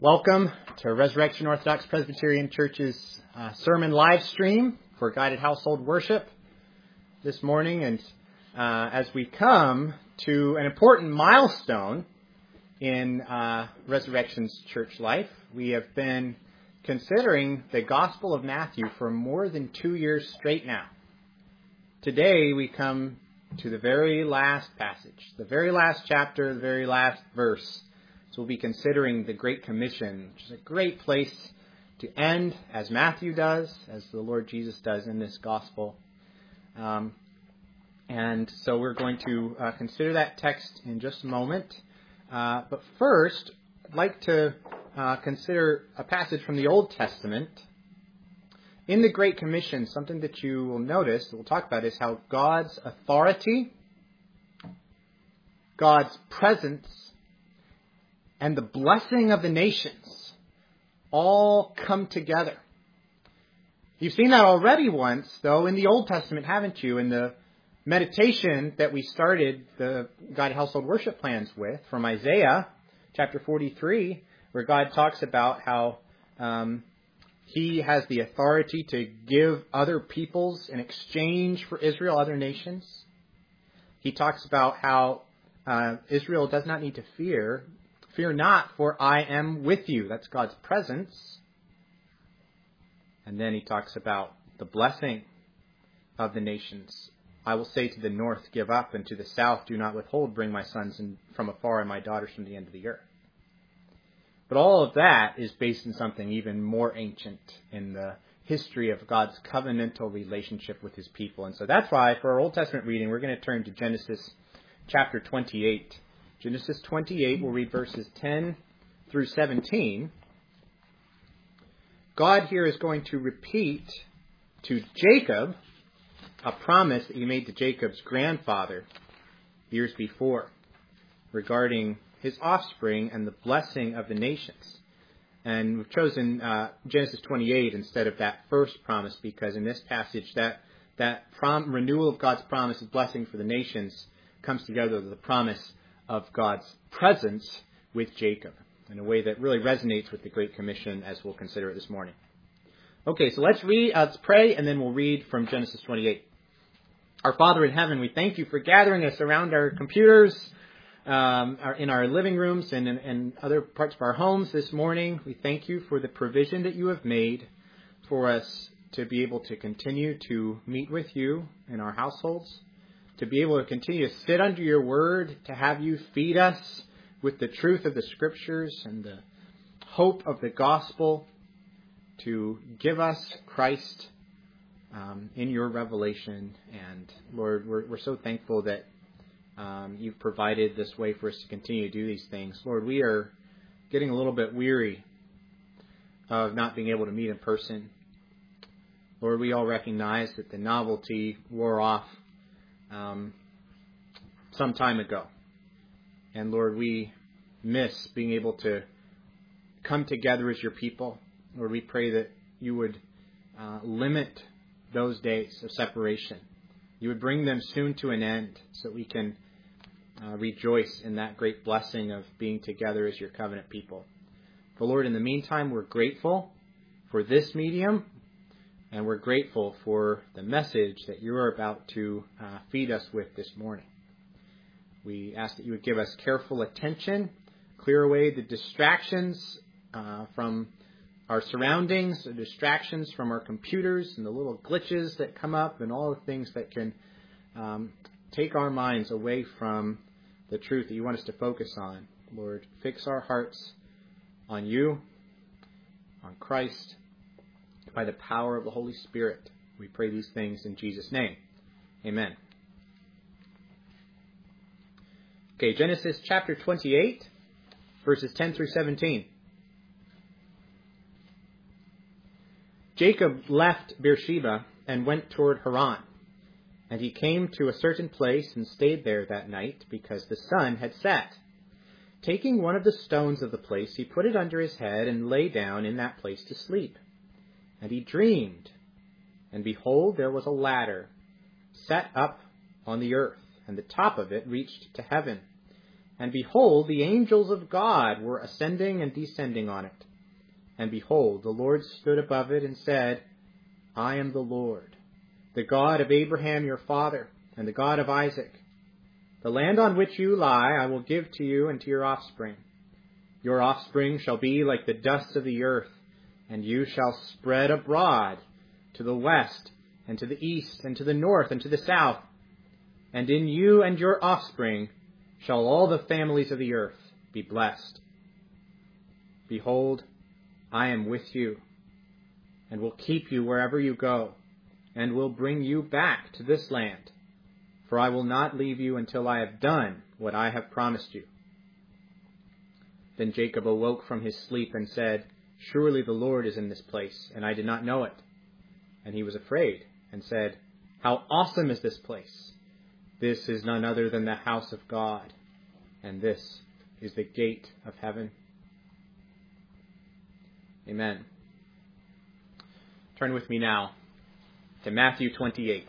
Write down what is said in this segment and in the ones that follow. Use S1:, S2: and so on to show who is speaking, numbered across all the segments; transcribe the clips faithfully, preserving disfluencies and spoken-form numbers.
S1: Welcome to Resurrection Orthodox Presbyterian Church's uh, sermon live stream for guided household worship this morning. And uh, as we come to an important milestone in uh, Resurrection's church life, we have been considering the Gospel of Matthew for more than two years straight now. Today we come to the very last passage, the very last chapter, the very last verse. So we'll be considering the Great Commission, which is a great place to end, as Matthew does, as the Lord Jesus does in this gospel. Um, and so we're going to uh, consider that text in just a moment. Uh, but first, I'd like to uh, consider a passage from the Old Testament. In the Great Commission, something that you will notice, that we'll talk about, is how God's authority, God's presence, and the blessing of the nations all come together. You've seen that already once, though, in the Old Testament, haven't you? In the meditation that we started the Guided Household Worship Plans with from Isaiah chapter forty-three, where God talks about how um, He has the authority to give other peoples in exchange for Israel, other nations. He talks about how uh, Israel does not need to fear. Fear not, for I am with you. That's God's presence. And then he talks about the blessing of the nations. I will say to the north, give up, and to the south, do not withhold. Bring my sons in from afar and my daughters from the end of the earth. But all of that is based in something even more ancient in the history of God's covenantal relationship with his people. And so that's why, for our Old Testament reading, we're going to turn to Genesis chapter twenty-eight. Genesis twenty-eight, we'll read verses ten through seventeen. God here is going to repeat to Jacob a promise that he made to Jacob's grandfather years before regarding his offspring and the blessing of the nations. And we've chosen uh, Genesis twenty-eight instead of that first promise because in this passage that, that prom- renewal of God's promise of blessing for the nations comes together with the promise of God's presence with Jacob in a way that really resonates with the Great Commission as we'll consider it this morning. Okay, so let's read, uh, let's pray, and then we'll read from Genesis twenty-eight. Our Father in heaven, we thank you for gathering us around our computers, um, our, in our living rooms and in, in other parts of our homes this morning. We thank you for the provision that you have made for us to be able to continue to meet with you in our households, to be able to continue to sit under your word, to have you feed us with the truth of the scriptures and the hope of the gospel, to give us Christ um, in your revelation. And Lord, we're, we're so thankful that um, you've provided this way for us to continue to do these things. Lord, we are getting a little bit weary of not being able to meet in person. Lord, we all recognize that the novelty wore off Um, some time ago. And Lord, we miss being able to come together as your people. Lord, we pray that you would uh, limit those days of separation. You would bring them soon to an end so that we can uh, rejoice in that great blessing of being together as your covenant people. But Lord, in the meantime, we're grateful for this medium. And we're grateful for the message that you are about to uh, feed us with this morning. We ask that you would give us careful attention, clear away the distractions uh, from our surroundings, the distractions from our computers and the little glitches that come up and all the things that can um, take our minds away from the truth that you want us to focus on. Lord, fix our hearts on you, on Christ, by the power of the Holy Spirit. We pray these things in Jesus' name. Amen. Okay, Genesis chapter twenty-eight, verses ten through seventeen. Jacob left Beersheba and went toward Haran. And he came to a certain place and stayed there that night because the sun had set. Taking one of the stones of the place, he put it under his head and lay down in that place to sleep. And he dreamed, and behold, there was a ladder set up on the earth, and the top of it reached to heaven. And behold, the angels of God were ascending and descending on it. And behold, the Lord stood above it and said, I am the Lord, the God of Abraham your father, and the God of Isaac. The land on which you lie I will give to you and to your offspring. Your offspring shall be like the dust of the earth, and you shall spread abroad to the west, and to the east, and to the north, and to the south. And in you and your offspring shall all the families of the earth be blessed. Behold, I am with you, and will keep you wherever you go, and will bring you back to this land. For I will not leave you until I have done what I have promised you. Then Jacob awoke from his sleep and said, Surely the Lord is in this place, and I did not know it. And he was afraid, and said, How awesome is this place! This is none other than the house of God, and this is the gate of heaven. Amen. Turn with me now to Matthew twenty-eight,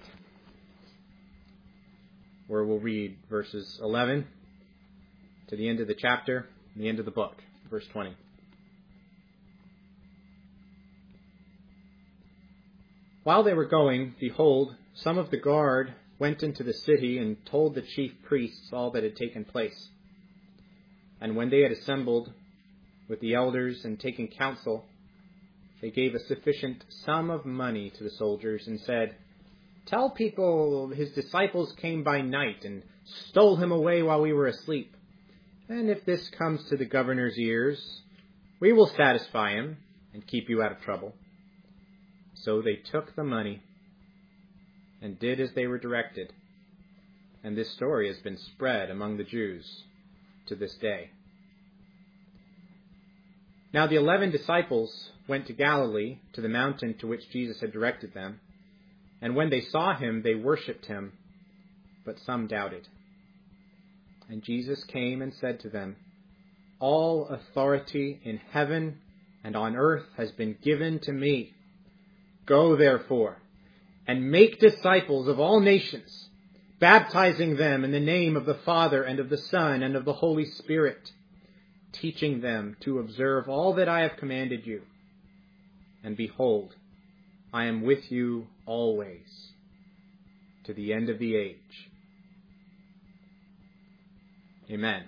S1: where we'll read verses eleven to the end of the chapter, the end of the book, verse twenty. While they were going, behold, some of the guard went into the city and told the chief priests all that had taken place. And when they had assembled with the elders and taken counsel, they gave a sufficient sum of money to the soldiers and said, Tell people his disciples came by night and stole him away while we were asleep. And if this comes to the governor's ears, we will satisfy him and keep you out of trouble. So they took the money and did as they were directed. And this story has been spread among the Jews to this day. Now the eleven disciples went to Galilee, to the mountain to which Jesus had directed them. And when they saw him, they worshipped him, but some doubted. And Jesus came and said to them, All authority in heaven and on earth has been given to me. Go therefore, and make disciples of all nations, baptizing them in the name of the Father and of the Son and of the Holy Spirit, teaching them to observe all that I have commanded you. And behold, I am with you always, to the end of the age. Amen.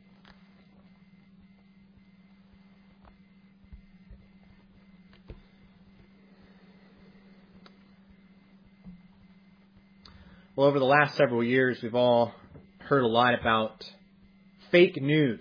S1: Well, over the last several years, we've all heard a lot about fake news.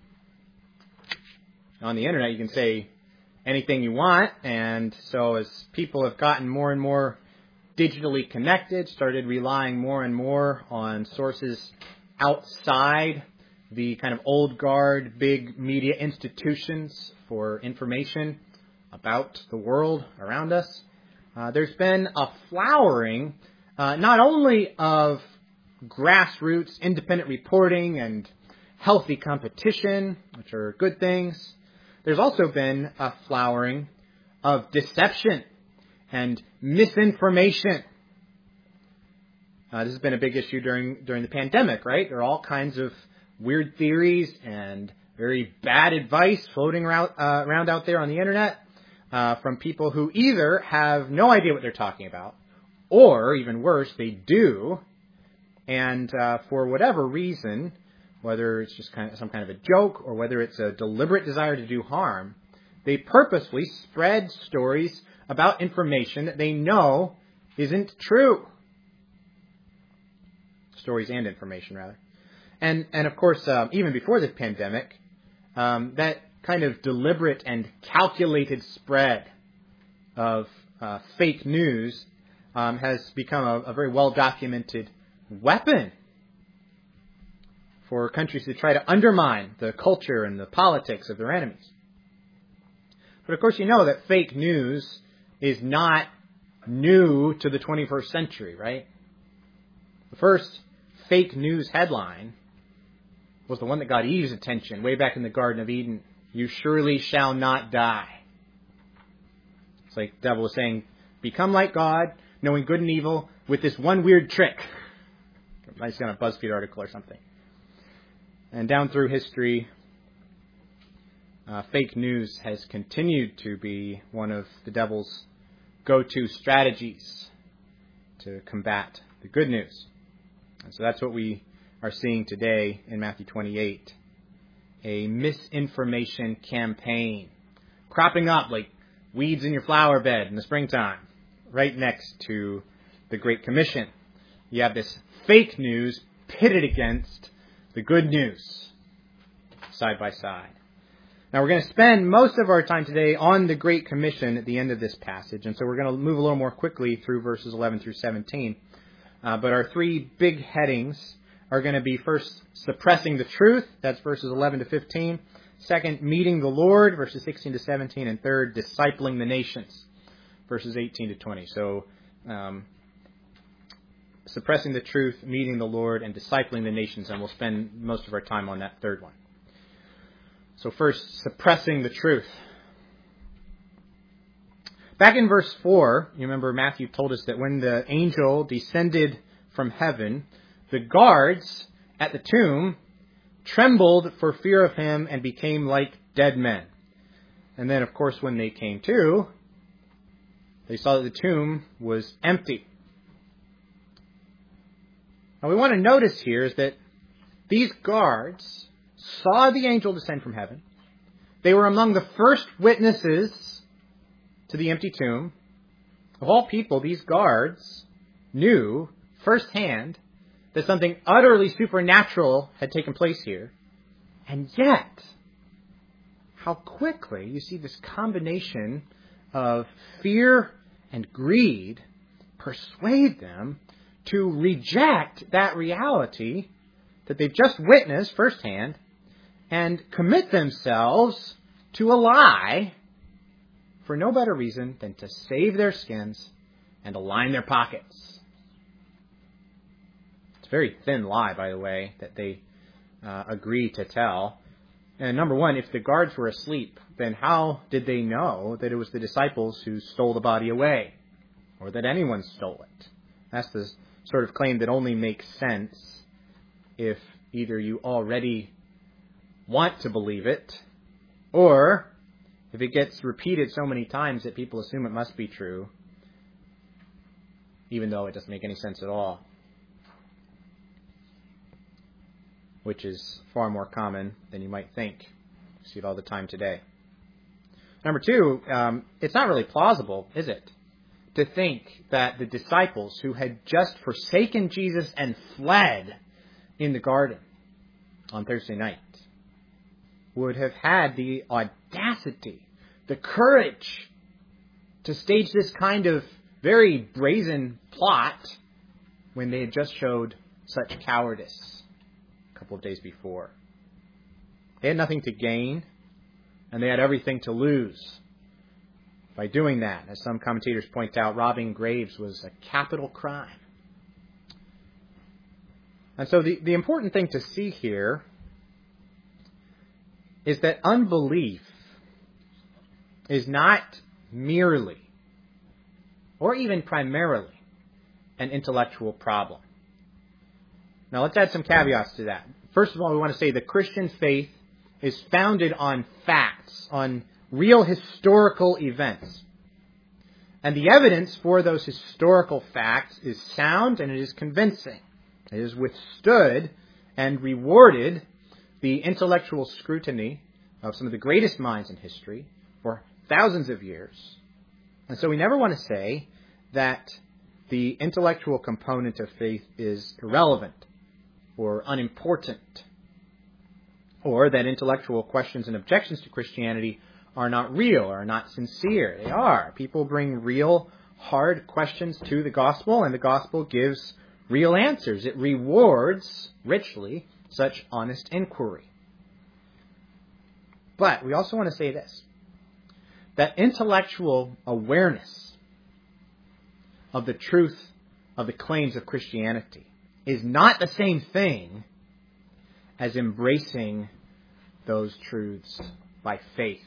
S1: On the internet, you can say anything you want, and so as people have gotten more and more digitally connected, started relying more and more on sources outside the kind of old guard, big media institutions for information about the world around us, uh, there's been a flowering Uh, not only of grassroots independent reporting and healthy competition, which are good things, there's also been a flowering of deception and misinformation. Uh, this has been a big issue during during the pandemic, right? There are all kinds of weird theories and very bad advice floating around, uh, around out there on the internet uh, from people who either have no idea what they're talking about, or, even worse, they do, and uh, for whatever reason, whether it's just kind of some kind of a joke or whether it's a deliberate desire to do harm, they purposely spread stories about information that they know isn't true. Stories and information, rather. And, and of course, um, even before the pandemic, um, that kind of deliberate and calculated spread of uh, fake news Um, has become a, a very well-documented weapon for countries to try to undermine the culture and the politics of their enemies. But of course you know that fake news is not new to the twenty-first century, right? The first fake news headline was the one that got Eve's attention way back in the Garden of Eden. You surely shall not die. It's like the devil was saying, become like God, knowing good and evil, with this one weird trick. Nice kind of BuzzFeed article or something. And down through history, uh, fake news has continued to be one of the devil's go-to strategies to combat the good news. And so that's what we are seeing today in Matthew twenty-eight. A misinformation campaign cropping up like weeds in your flower bed in the springtime, right next to the Great Commission. You have this fake news pitted against the good news, side by side. Now we're going to spend most of our time today on the Great Commission at the end of this passage, and so we're going to move a little more quickly through verses eleven through seventeen. Uh, but our three big headings are going to be, first, suppressing the truth, that's verses eleven to fifteen. Second, meeting the Lord, verses sixteen to seventeen. And third, discipling the nations, verses eighteen to twenty. So, um, suppressing the truth, meeting the Lord, and discipling the nations, and we'll spend most of our time on that third one. So first, suppressing the truth. Back in verse four, you remember Matthew told us that when the angel descended from heaven, the guards at the tomb trembled for fear of him and became like dead men. And then, of course, when they came to, they saw that the tomb was empty. Now, we want to notice here is that these guards saw the angel descend from heaven. They were among the first witnesses to the empty tomb. Of all people, these guards knew firsthand that something utterly supernatural had taken place here. And yet, how quickly you see this combination of fear and greed persuade them to reject that reality that they've just witnessed firsthand and commit themselves to a lie for no better reason than to save their skins and to line their pockets. It's a very thin lie, by the way, that they uh, agree to tell. And number one, if the guards were asleep, then how did they know that it was the disciples who stole the body away, or that anyone stole it? That's the sort of claim that only makes sense if either you already want to believe it, or if it gets repeated so many times that people assume it must be true, even though it doesn't make any sense at all, which is far more common than you might think. You see it all the time today. Number two, um, it's not really plausible, is it, to think that the disciples who had just forsaken Jesus and fled in the garden on Thursday night would have had the audacity, the courage to stage this kind of very brazen plot when they had just showed such cowardice a couple of days before. They had nothing to gain, and they had everything to lose by doing that. As some commentators point out, robbing graves was a capital crime. And so the, the important thing to see here is that unbelief is not merely, or even primarily, an intellectual problem. Now let's add some caveats to that. First of all, we want to say the Christian faith is founded on facts, on real historical events. And the evidence for those historical facts is sound and it is convincing. It has withstood and rewarded the intellectual scrutiny of some of the greatest minds in history for thousands of years. And so we never want to say that the intellectual component of faith is irrelevant or unimportant, or that intellectual questions and objections to Christianity are not real or are not sincere. They are. People bring real, hard questions to the gospel, and the gospel gives real answers. It rewards richly such honest inquiry. But we also want to say this, that intellectual awareness of the truth of the claims of Christianity is not the same thing as embracing those truths by faith.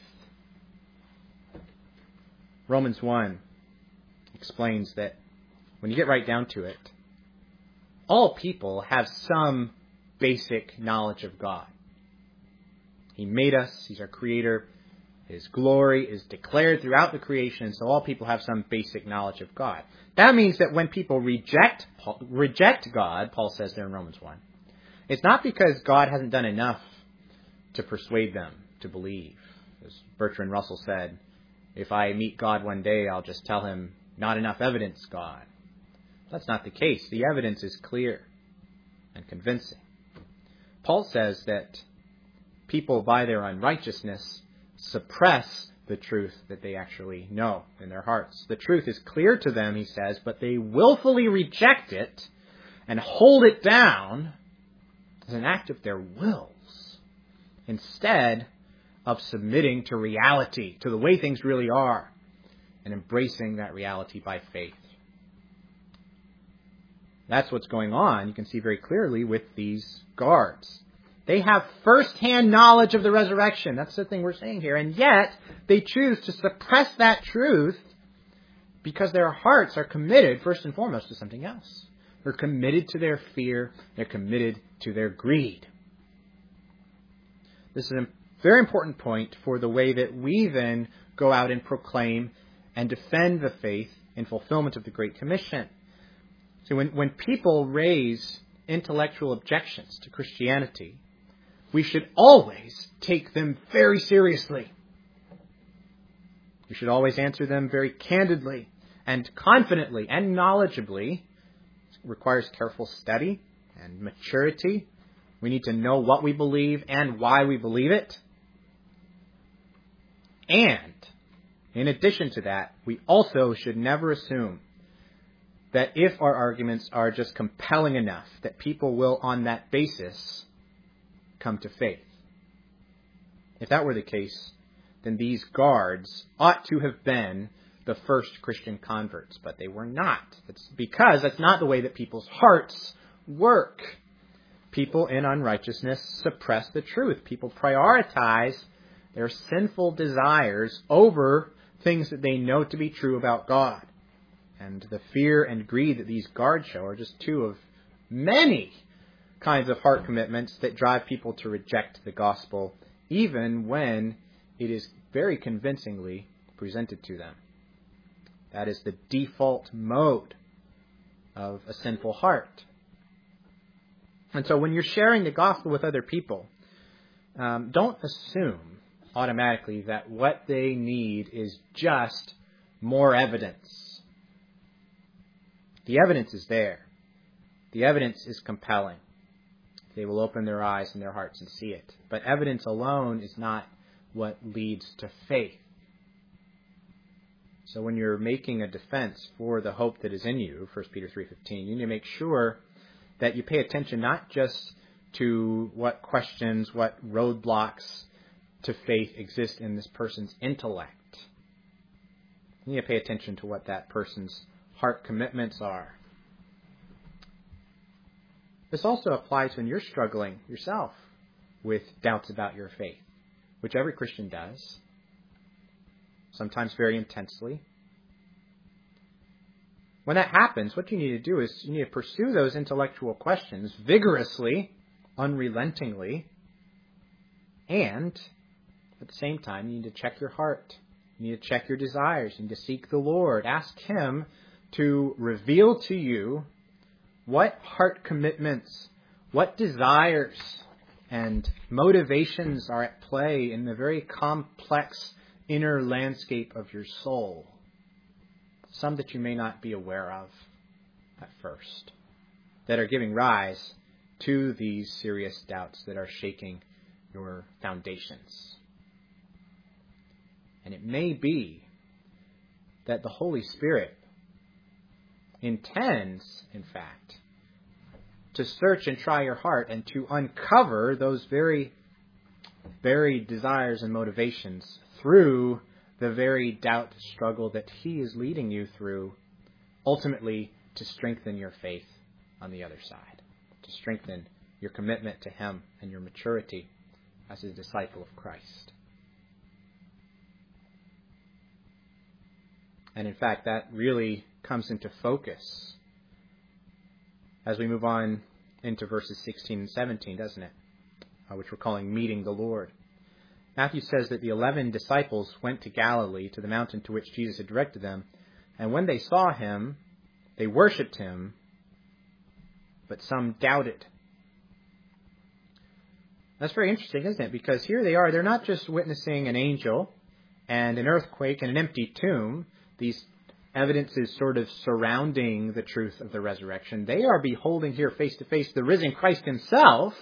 S1: Romans one explains that when you get right down to it, all people have some basic knowledge of God. He made us. He's our creator. His glory is declared throughout the creation, so all people have some basic knowledge of God. That means that when people reject reject God, Paul says there in Romans one, it's not because God hasn't done enough to persuade them to believe. As Bertrand Russell said, if I meet God one day, I'll just tell him, not enough evidence, God. That's not the case. The evidence is clear and convincing. Paul says that people, by their unrighteousness, suppress the truth that they actually know in their hearts. The truth is clear to them, he says, but they willfully reject it and hold it down as an act of their wills, instead of submitting to reality, to the way things really are, and embracing that reality by faith. That's what's going on, you can see very clearly, with these guards. They have first-hand knowledge of the resurrection. That's the thing we're saying here. And yet, they choose to suppress that truth because their hearts are committed, first and foremost, to something else. They're committed to their fear. They're committed to their greed. This is a very important point for the way that we then go out and proclaim and defend the faith in fulfillment of the Great Commission. So when, when people raise intellectual objections to Christianity, we should always take them very seriously. We should always answer them very candidly and confidently and knowledgeably. It requires careful study and maturity. We need to know what we believe and why we believe it. And, in addition to that, we also should never assume that if our arguments are just compelling enough, that people will, on that basis, come to faith. If that were the case, then these guards ought to have been the first Christian converts, but they were not. It's because that's not the way that people's hearts work. People in unrighteousness suppress the truth. People prioritize their sinful desires over things that they know to be true about God. And the fear and greed that these guards show are just two of many kinds of heart commitments that drive people to reject the gospel, even when it is very convincingly presented to them. That is the default mode of a sinful heart. And so when you're sharing the gospel with other people, um, don't assume automatically that what they need is just more evidence. The evidence is there. The evidence is compelling. They will open their eyes and their hearts and see it. But evidence alone is not what leads to faith. So when you're making a defense for the hope that is in you, First Peter three fifteen, you need to make sure that you pay attention not just to what questions, what roadblocks to faith exist in this person's intellect. You need to pay attention to what that person's heart commitments are. This also applies when you're struggling yourself with doubts about your faith, which every Christian does, sometimes very intensely. When that happens, what you need to do is you need to pursue those intellectual questions vigorously, unrelentingly, and at the same time, you need to check your heart. You need to check your desires. You need to seek the Lord. Ask Him to reveal to you what heart commitments, what desires and motivations are at play in the very complex inner landscape of your soul. Some that you may not be aware of at first, that are giving rise to these serious doubts that are shaking your foundations. And it may be that the Holy Spirit intends, in fact, to search and try your heart and to uncover those very buried desires and motivations through the very doubt struggle that He is leading you through, ultimately to strengthen your faith on the other side, to strengthen your commitment to Him and your maturity as a disciple of Christ. And in fact, that really comes into focus as we move on into verses sixteen and seventeen, doesn't it? Uh, which we're calling meeting the Lord. Matthew says that the eleven disciples went to Galilee, to the mountain to which Jesus had directed them, and when they saw him, they worshipped him, but some doubted. That's very interesting, isn't it? Because here they are, they're not just witnessing an angel and an earthquake and an empty tomb, these evidences sort of surrounding the truth of the resurrection. They are beholding here face to face the risen Christ himself,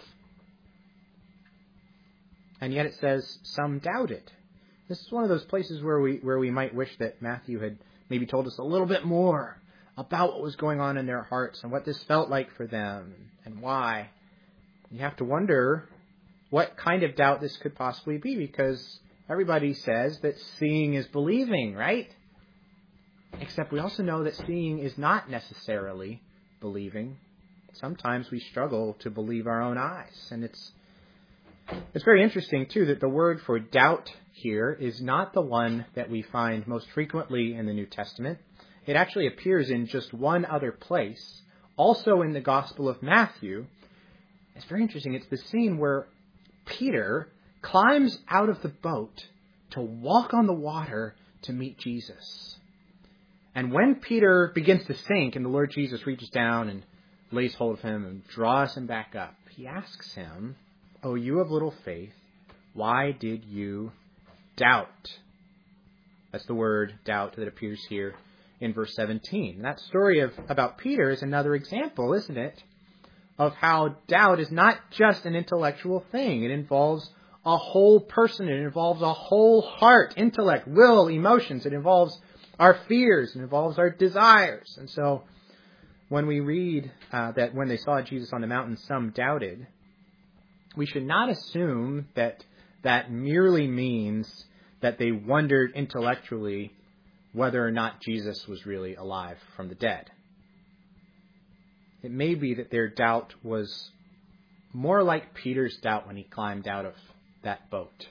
S1: and yet it says some doubted. This is one of those places where we where we might wish that Matthew had maybe told us a little bit more about what was going on in their hearts and what this felt like for them and why. You have to wonder what kind of doubt this could possibly be, because everybody says that seeing is believing, right? Except we also know that seeing is not necessarily believing. Sometimes we struggle to believe our own eyes. And it's it's very interesting, too, that the word for doubt here is not the one that we find most frequently in the New Testament. It actually appears in just one other place, also in the Gospel of Matthew. It's very interesting. It's the scene where Peter climbs out of the boat to walk on the water to meet Jesus. And when Peter begins to sink and the Lord Jesus reaches down and lays hold of him and draws him back up, he asks him, "O you of little faith, why did you doubt?" That's the word doubt that appears here in verse seventeen. And that story of about Peter is another example, isn't it, of how doubt is not just an intellectual thing. It involves a whole person. It involves a whole heart, intellect, will, emotions. It involves our fears. It involves our desires. And so when we read uh, that when they saw Jesus on the mountain, some doubted, we should not assume that that merely means that they wondered intellectually whether or not Jesus was really alive from the dead. It may be that their doubt was more like Peter's doubt when he climbed out of that boat.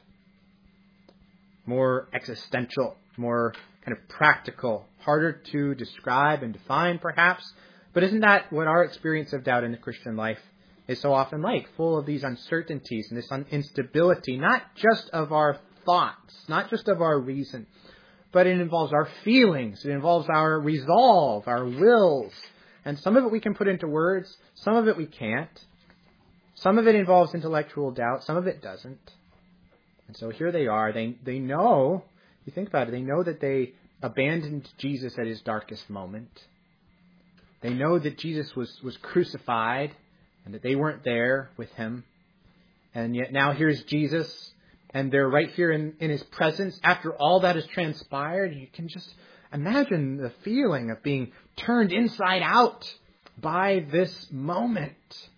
S1: More existential, more kind of practical, harder to describe and define perhaps. But isn't that what our experience of doubt in the Christian life is so often like? Full of these uncertainties and this instability, not just of our thoughts, not just of our reason, but it involves our feelings. It involves our resolve, our wills. And some of it we can put into words, some of it we can't. Some of it involves intellectual doubt, some of it doesn't. And so here they are. They they know, you think about it, they know that they abandoned Jesus at his darkest moment. They know that Jesus was, was crucified and that they weren't there with him. And yet now here's Jesus, and they're right here in, in his presence. After all that has transpired, you can just imagine the feeling of being turned inside out by this moment.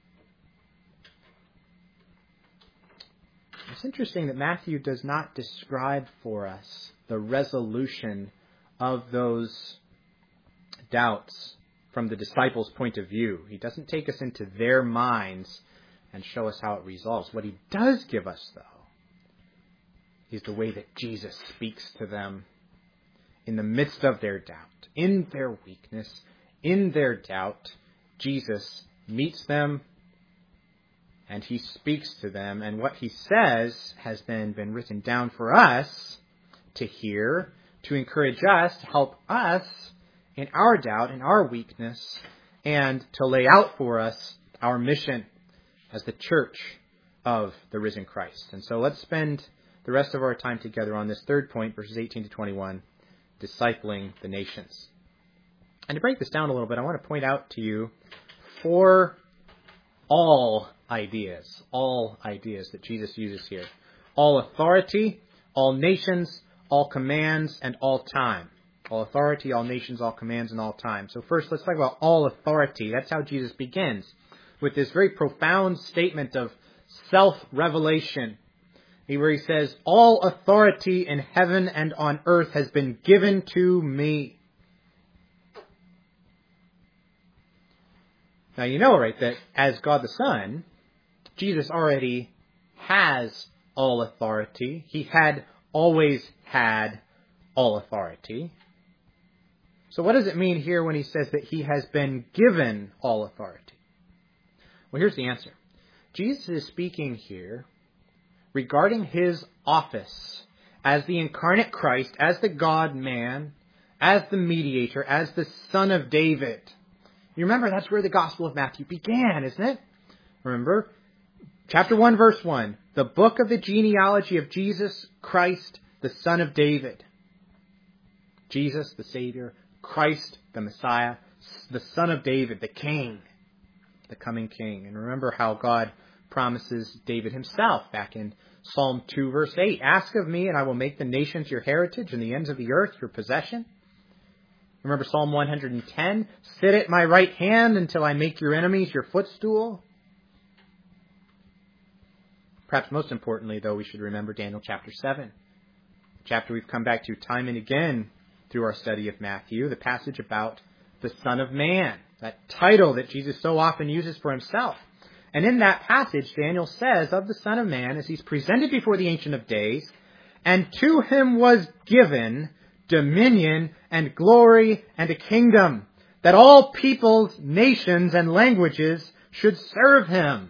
S1: It's interesting that Matthew does not describe for us the resolution of those doubts from the disciples' point of view. He doesn't take us into their minds and show us how it resolves. What he does give us, though, is the way that Jesus speaks to them in the midst of their doubt, in their weakness, in their doubt. Jesus meets them and he speaks to them. And what he says has then been written down for us to hear, to encourage us, to help us in our doubt, in our weakness, and to lay out for us our mission as the church of the risen Christ. And so let's spend the rest of our time together on this third point, verses eighteen to twenty-one, discipling the nations. And to break this down a little bit, I want to point out to you four all ideas, all ideas that Jesus uses here. All authority, all nations, all commands, and all time. All authority, all nations, all commands, and all time. So first, let's talk about all authority. That's how Jesus begins, with this very profound statement of self-revelation, where he says, all authority in heaven and on earth has been given to me. Now you know, right, that as God the Son, Jesus already has all authority. He had always had all authority. So what does it mean here when he says that he has been given all authority? Well, here's the answer. Jesus is speaking here regarding his office as the incarnate Christ, as the God-man, as the mediator, as the Son of David. You remember that's where the Gospel of Matthew began, isn't it? Remember? Chapter one, verse one. The book of the genealogy of Jesus Christ, the Son of David. Jesus, the Savior. Christ, the Messiah. The Son of David, the King. The coming King. And remember how God promises David himself back in Psalm two, verse eight. Ask of me, and I will make the nations your heritage and the ends of the earth your possession. Remember Psalm one hundred ten. Sit at my right hand until I make your enemies your footstool. Perhaps most importantly, though, we should remember Daniel chapter seven. A chapter we've come back to time and again through our study of Matthew. The passage about the Son of Man. That title that Jesus so often uses for himself. And in that passage, Daniel says of the Son of Man, as he's presented before the Ancient of Days, and to him was given dominion and glory and a kingdom, that all peoples, nations, and languages should serve him.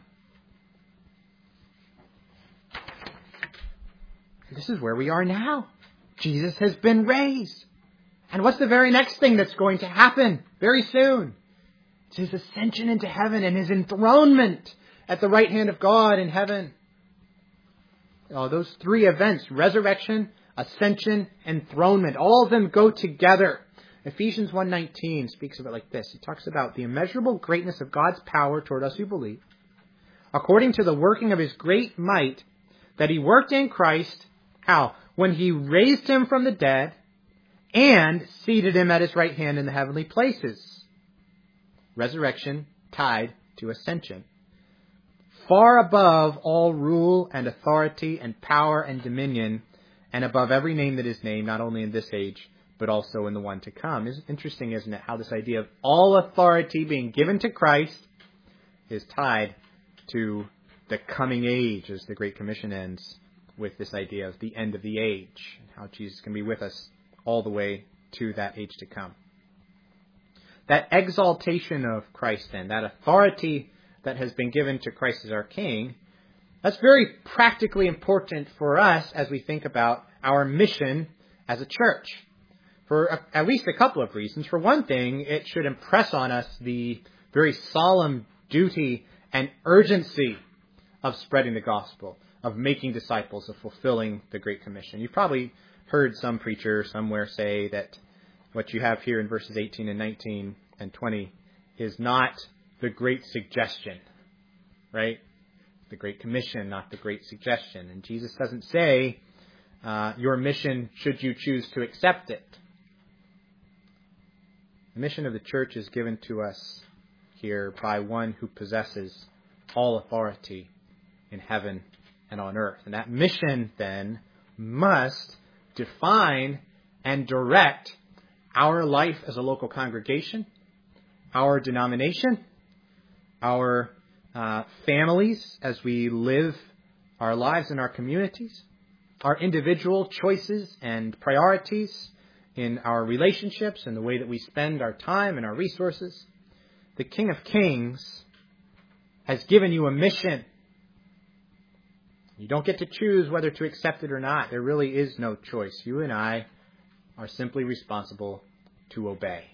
S1: This is where we are now. Jesus has been raised. And what's the very next thing that's going to happen very soon? It's his ascension into heaven and his enthronement at the right hand of God in heaven. Oh, those three events, resurrection, ascension, enthronement, all of them go together. Ephesians one nineteen speaks of it like this. It talks about the immeasurable greatness of God's power toward us who believe, according to the working of his great might that he worked in Christ. How? When he raised him from the dead and seated him at his right hand in the heavenly places. Resurrection tied to ascension. Far above all rule and authority and power and dominion, and above every name that is named, not only in this age, but also in the one to come. It's interesting, isn't it, how this idea of all authority being given to Christ is tied to the coming age, as the Great Commission ends with this idea of the end of the age, and how Jesus can be with us all the way to that age to come. That exaltation of Christ, then, that authority that has been given to Christ as our King, that's very practically important for us as we think about our mission as a church. For a, at least a couple of reasons. For one thing, it should impress on us the very solemn duty and urgency of spreading the gospel, of making disciples, of fulfilling the Great Commission. You've probably heard some preacher somewhere say that what you have here in verses eighteen and nineteen and twenty is not the Great Suggestion, right? The Great Commission, not the Great Suggestion. And Jesus doesn't say uh, your mission should you choose to accept it. The mission of the church is given to us here by one who possesses all authority in heaven and on earth. And that mission, then, must define and direct our life as a local congregation, our denomination, our uh, families as we live our lives in our communities, our individual choices and priorities in our relationships and the way that we spend our time and our resources. The King of Kings has given you a mission. You don't get to choose whether to accept it or not. There really is no choice. You and I are simply responsible to obey.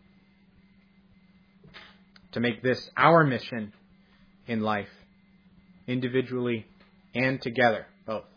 S1: To make this our mission in life, individually and together, both.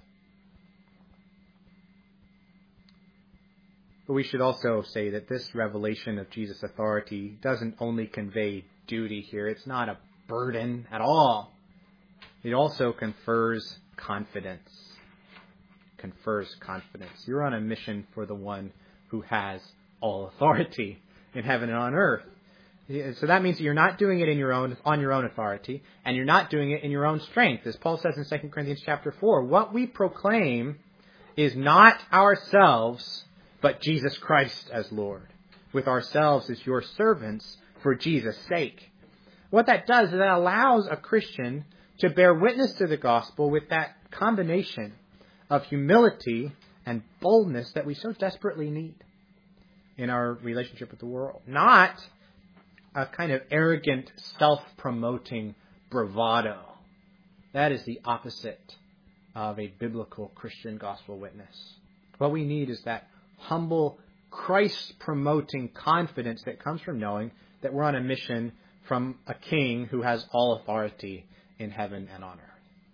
S1: But we should also say that this revelation of Jesus' authority doesn't only convey duty here. It's not a burden at all. It also confers confidence. Confers confidence. You're on a mission for the one who has all authority in heaven and on earth. So that means that you're not doing it in your own, on your own authority, and you're not doing it in your own strength. As Paul says in Second Corinthians chapter four, what we proclaim is not ourselves, but Jesus Christ as Lord, with ourselves as your servants for Jesus' sake. What that does is that allows a Christian to bear witness to the gospel with that combination of humility and boldness that we so desperately need in our relationship with the world. Not a kind of arrogant, self-promoting bravado. That is the opposite of a biblical Christian gospel witness. What we need is that humble, Christ-promoting confidence that comes from knowing that we're on a mission from a king who has all authority in heaven and on earth.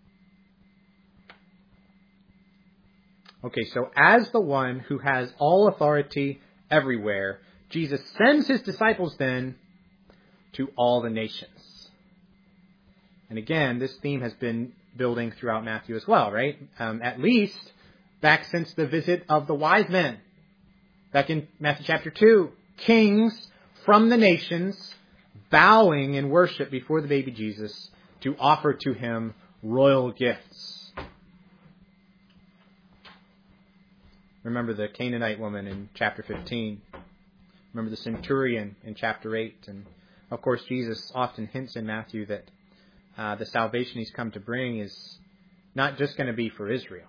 S1: Okay, so as the one who has all authority everywhere, Jesus sends his disciples then to all the nations. And again, this theme has been building throughout Matthew as well, right? Um, at least back since the visit of the wise men. Back in Matthew chapter two, kings from the nations bowing in worship before the baby Jesus to offer to him royal gifts. Remember the Canaanite woman in chapter fifteen. Remember the centurion in chapter eight. And of course, Jesus often hints in Matthew that uh, the salvation he's come to bring is not just going to be for Israel.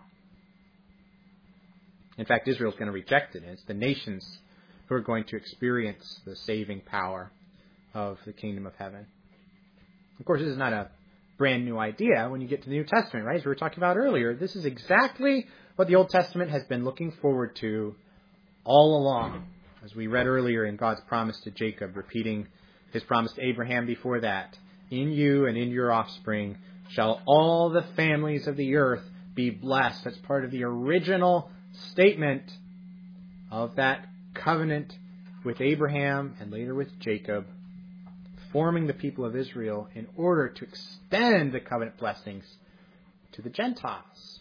S1: In fact, Israel's going to reject it. And it's the nations who are going to experience the saving power of the kingdom of heaven. Of course, this is not a brand new idea when you get to the New Testament, right? As we were talking about earlier, this is exactly what the Old Testament has been looking forward to all along. As we read earlier in God's promise to Jacob, repeating his promise to Abraham before that, in you and in your offspring shall all the families of the earth be blessed. That's part of the original statement of that covenant with Abraham and later with Jacob, forming the people of Israel in order to extend the covenant blessings to the Gentiles.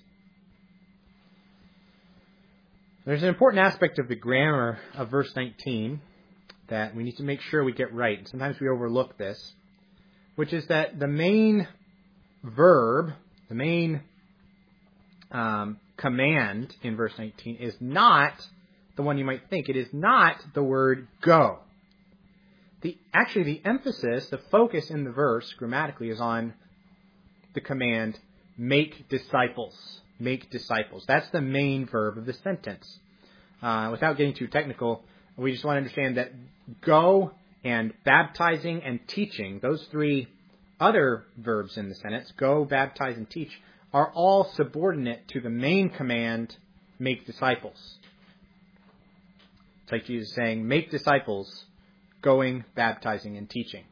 S1: There's an important aspect of the grammar of verse nineteen that we need to make sure we get right. Sometimes we overlook this, which is that the main verb, the main um, command in verse nineteen is not the one you might think. It is not the word go. The, actually, the emphasis, the focus in the verse grammatically is on the command, make disciples. Make disciples. That's the main verb of the sentence. Uh, without getting too technical, we just want to understand that go and baptizing and teaching, those three other verbs in the sentence, go, baptize, and teach, are all subordinate to the main command, make disciples. It's like Jesus saying, make disciples, going, baptizing, and teaching.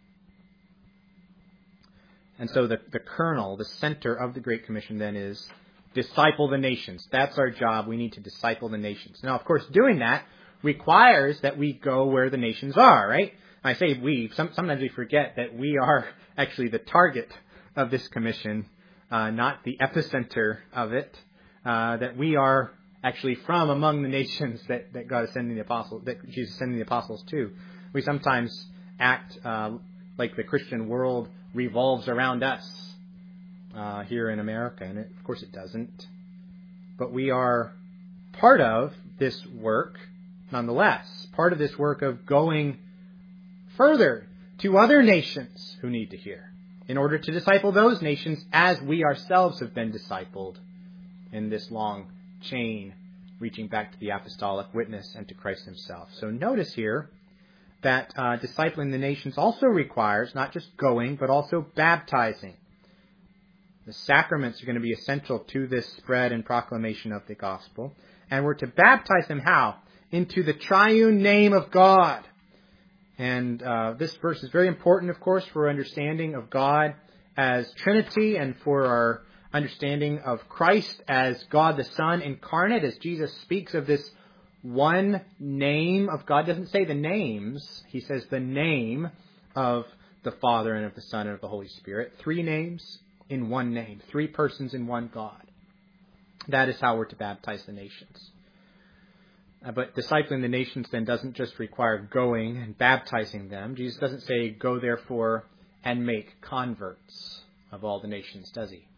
S1: And so the, the kernel, the center of the Great Commission then is disciple the nations. That's our job. We need to disciple the nations. Now, of course, doing that requires that we go where the nations are, right? I say we. Some, sometimes we forget that we are actually the target of this commission, uh, not the epicenter of it, uh, that we are actually from among the nations that, that God is sending the apostles, that Jesus is sending the apostles to. We sometimes act uh, like the Christian world revolves around us uh, here in America, and it, of course it doesn't. But we are part of this work, nonetheless, part of this work of going further to other nations who need to hear, in order to disciple those nations as we ourselves have been discipled in this long chain reaching back to the apostolic witness and to Christ himself. So notice here that uh, discipling the nations also requires not just going, but also baptizing. The sacraments are going to be essential to this spread and proclamation of the gospel. And we're to baptize them how? Into the triune name of God. And uh, this verse is very important, of course, for our understanding of God as Trinity and for our understanding of Christ as God the Son incarnate, as Jesus speaks of this one name of God. Doesn't say the names. He says the name of the Father and of the Son and of the Holy Spirit. Three names in one name. Three persons in one God. That is how we're to baptize the nations. Uh, but discipling the nations then doesn't just require going and baptizing them. Jesus doesn't say, go therefore and make converts of all the nations, does he?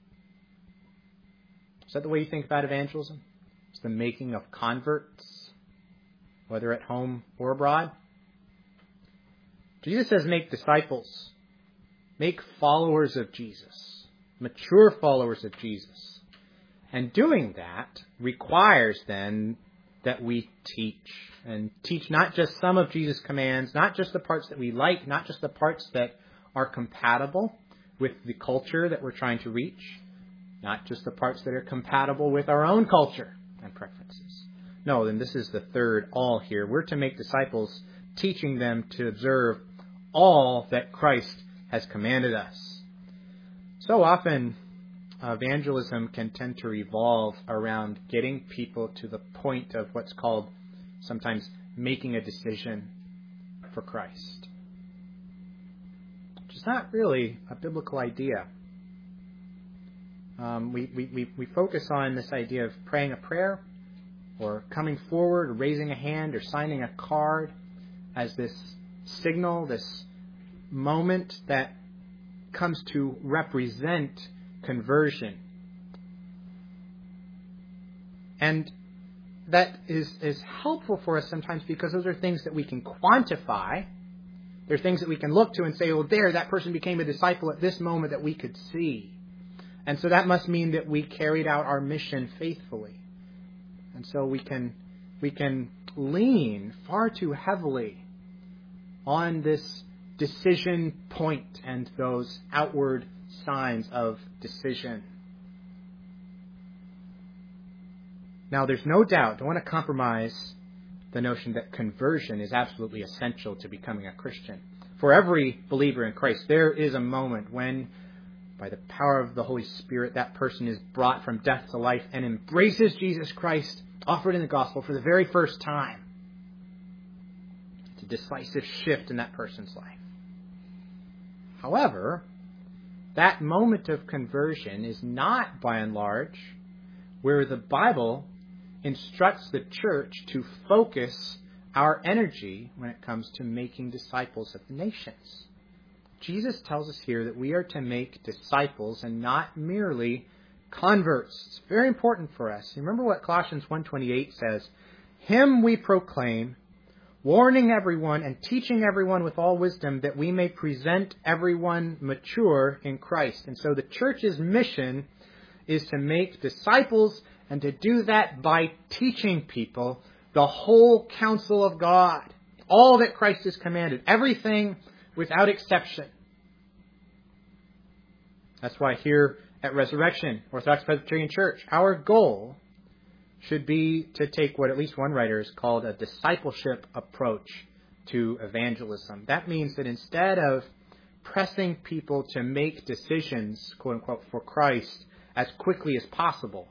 S1: Is that the way you think about evangelism? It's the making of converts, whether at home or abroad? Jesus says make disciples. Make followers of Jesus. Mature followers of Jesus. And doing that requires then that we teach. And teach not just some of Jesus' commands, not just the parts that we like, not just the parts that are compatible with the culture that we're trying to reach, Not just the parts that are compatible with our own culture and preferences. No, then this is the third all here. We're to make disciples, teaching them to observe all that Christ has commanded us. So often, evangelism can tend to revolve around getting people to the point of what's called sometimes making a decision for Christ, which is not really a biblical idea. Um, we, we, we, we focus on this idea of praying a prayer or coming forward or raising a hand or signing a card as this signal, this moment that comes to represent conversion. And that is, is helpful for us sometimes because those are things that we can quantify. They're things that we can look to and say, well, there, that person became a disciple at this moment that we could see. And so that must mean that we carried out our mission faithfully. And so we can we can lean far too heavily on this decision point and those outward signs of decision. Now, there's no doubt, don't want to compromise the notion that conversion is absolutely essential to becoming a Christian. For every believer in Christ, there is a moment when, by the power of the Holy Spirit, that person is brought from death to life and embraces Jesus Christ, offered in the gospel for the very first time. It's a decisive shift in that person's life. However, that moment of conversion is not, by and large, where the Bible instructs the church to focus our energy when it comes to making disciples of the nations. Jesus tells us here that we are to make disciples and not merely converts. It's very important for us. Remember what Colossians one twenty-eight says, "Him we proclaim, warning everyone and teaching everyone with all wisdom, that we may present everyone mature in Christ." And so the church's mission is to make disciples, and to do that by teaching people the whole counsel of God, all that Christ has commanded, everything without exception. That's why here at Resurrection Orthodox Presbyterian Church, our goal should be to take what at least one writer has called a discipleship approach to evangelism. That means that instead of pressing people to make decisions, quote unquote, for Christ as quickly as possible,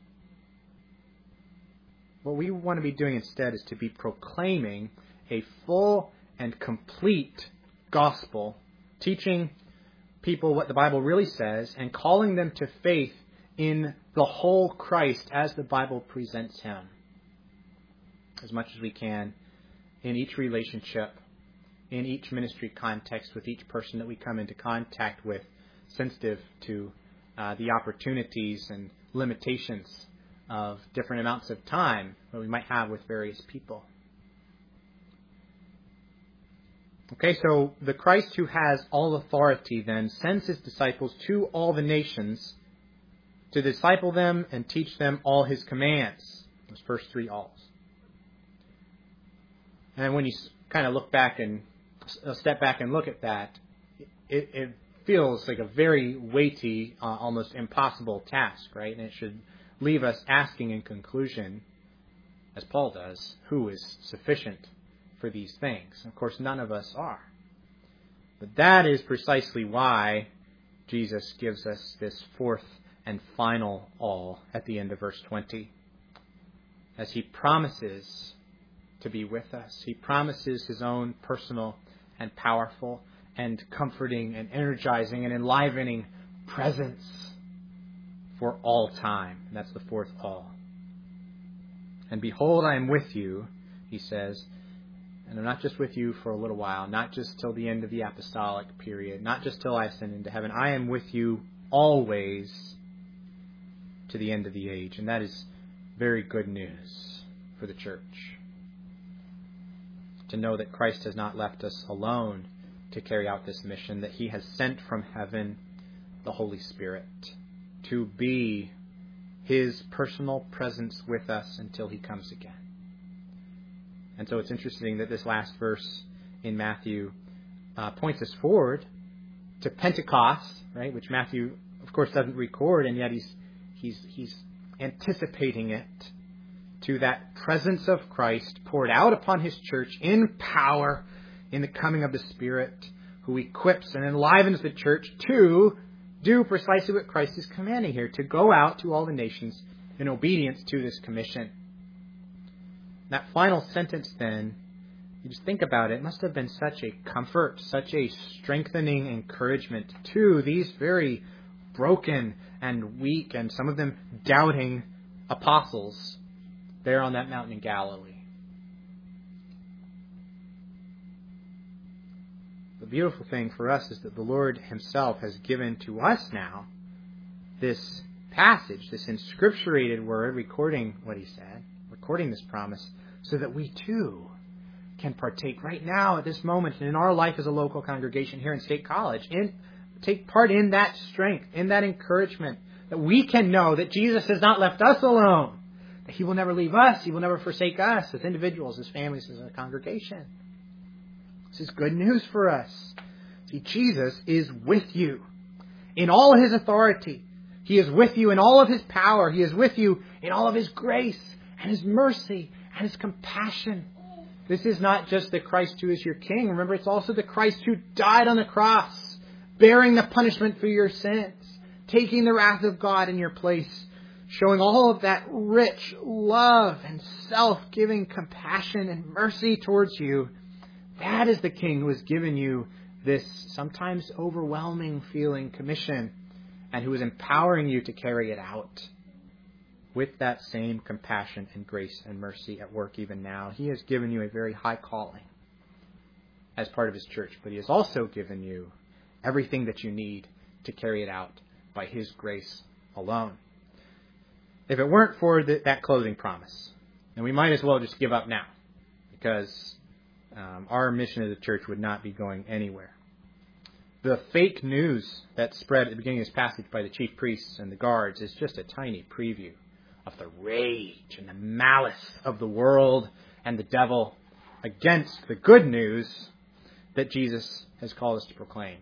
S1: what we want to be doing instead is to be proclaiming a full and complete gospel, teaching people what the Bible really says and calling them to faith in the whole Christ as the Bible presents him, as much as we can in each relationship, in each ministry context, with each person that we come into contact with, sensitive to uh, the opportunities and limitations of different amounts of time that we might have with various people. Okay, so the Christ who has all authority then sends his disciples to all the nations to disciple them and teach them all his commands. Those first three alls. And when you kind of look back and step back and look at that, it, it feels like a very weighty, uh, almost impossible task, right? And it should leave us asking in conclusion, as Paul does, who is sufficient for these things? Of course, none of us are. But that is precisely why Jesus gives us this fourth and final all at the end of verse twenty. As he promises to be with us, he promises his own personal and powerful and comforting and energizing and enlivening presence for all time. And that's the fourth all. And behold, I am with you, he says, and I'm not just with you for a little while, not just till the end of the apostolic period, not just till I ascend into heaven. I am with you always to the end of the age. And that is very good news for the church. To know that Christ has not left us alone to carry out this mission, that he has sent from heaven the Holy Spirit to be his personal presence with us until he comes again. And so it's interesting that this last verse in Matthew uh, points us forward to Pentecost, right? Which Matthew, of course, course, doesn't record, and yet he's he's he's anticipating it to that presence of Christ poured out upon his church in power in the coming of the Spirit, who equips and enlivens the church to do precisely what Christ is commanding here, to go out to all the nations in obedience to this commission. That final sentence then, you just think about it, it must have been such a comfort, such a strengthening encouragement to these very broken and weak and some of them doubting apostles there on that mountain in Galilee. The beautiful thing for us is that the Lord himself has given to us now this passage, this inscripturated word recording what he said, recording this promise, so that we too can partake right now at this moment and in our life as a local congregation here in State College, in, take part in that strength, in that encouragement, that we can know that Jesus has not left us alone, that he will never leave us, he will never forsake us as individuals, as families, as a congregation. This is good news for us. See, Jesus is with you in all his authority. He is with you in all of his power. He is with you in all of his grace and his mercy and his compassion. This is not just the Christ who is your king. Remember, it's also the Christ who died on the cross, bearing the punishment for your sins, taking the wrath of God in your place, showing all of that rich love and self-giving compassion and mercy towards you. That is the King who has given you this sometimes overwhelming feeling commission and who is empowering you to carry it out with that same compassion and grace and mercy at work even now. He has given you a very high calling as part of his church, but he has also given you everything that you need to carry it out by his grace alone. If it weren't for the, that closing promise, then we might as well just give up now, because Um, our mission as a church would not be going anywhere. The fake news that spread at the beginning of this passage by the chief priests and the guards is just a tiny preview of the rage and the malice of the world and the devil against the good news that Jesus has called us to proclaim.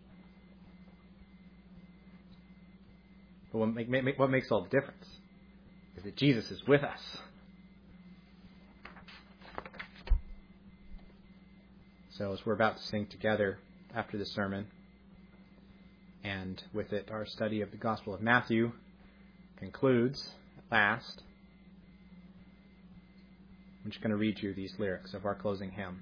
S1: But what, make, what makes all the difference is that Jesus is with us. So as we're about to sing together after the sermon, and with it our study of the Gospel of Matthew concludes at last, I'm just going to read you these lyrics of our closing hymn.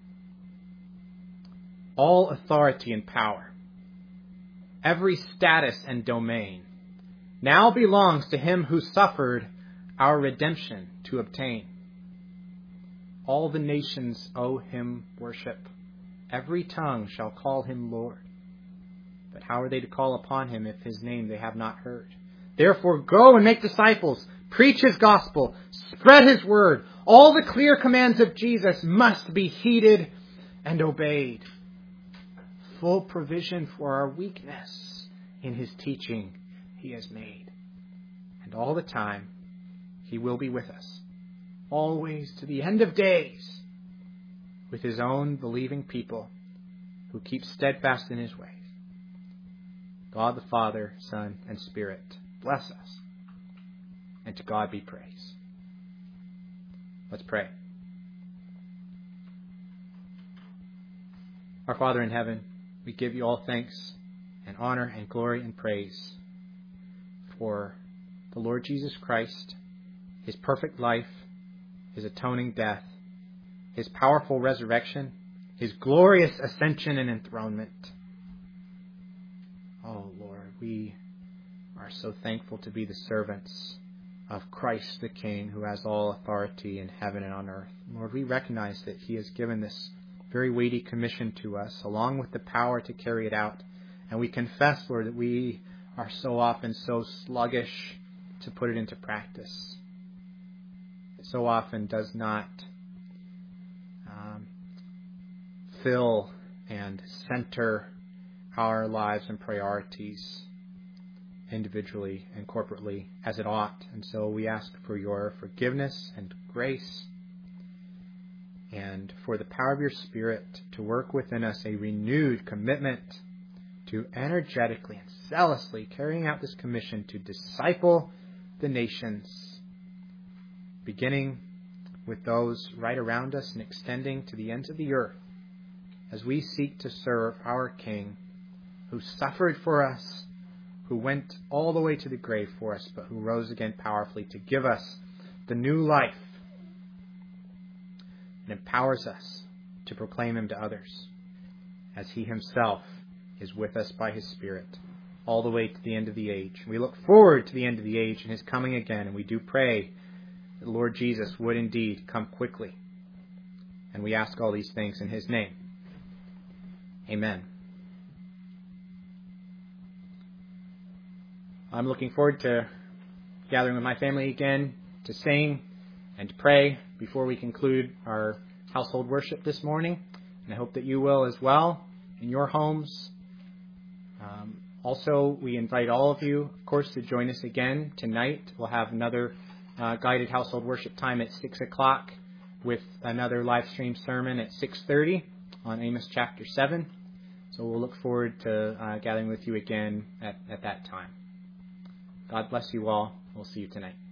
S1: All authority and power, every status and domain, now belongs to him who suffered our redemption to obtain. All the nations owe him worship. Every tongue shall call him Lord. But how are they to call upon him if his name they have not heard? Therefore go and make disciples. Preach his gospel. Spread his word. All the clear commands of Jesus must be heeded and obeyed. Full provision for our weakness in his teaching he has made. And all the time he will be with us, always to the end of days, with his own believing people who keep steadfast in his ways. God the Father, Son, and Spirit bless us, and to God be praise. Let's pray. Our Father in heaven, we give you all thanks and honor and glory and praise for the Lord Jesus Christ, his perfect life, his atoning death, his powerful resurrection, his glorious ascension and enthronement. Oh, Lord, we are so thankful to be the servants of Christ the King, who has all authority in heaven and on earth. Lord, we recognize that he has given this very weighty commission to us, along with the power to carry it out. And we confess, Lord, that we are so often so sluggish to put it into practice. It so often does not um, fill and center our lives and priorities individually and corporately as it ought. And so we ask for your forgiveness and grace, and for the power of your Spirit to work within us a renewed commitment to energetically and zealously carrying out this commission to disciple the nations, beginning with those right around us and extending to the ends of the earth, as we seek to serve our King, who suffered for us, who went all the way to the grave for us, but who rose again powerfully to give us the new life and empowers us to proclaim him to others, as he himself is with us by his Spirit all the way to the end of the age. We look forward to the end of the age and his coming again, and we do pray that the Lord Jesus would indeed come quickly. And we ask all these things in his name. Amen. I'm looking forward to gathering with my family again to sing and to pray before we conclude our household worship this morning. And I hope that you will as well in your homes. Um, also, we invite all of you, of course, to join us again tonight. We'll have another uh, guided household worship time at six o'clock with another live stream sermon at six thirty on Amos chapter seven. So we'll look forward to uh, gathering with you again at, at that time. God bless you all. We'll see you tonight.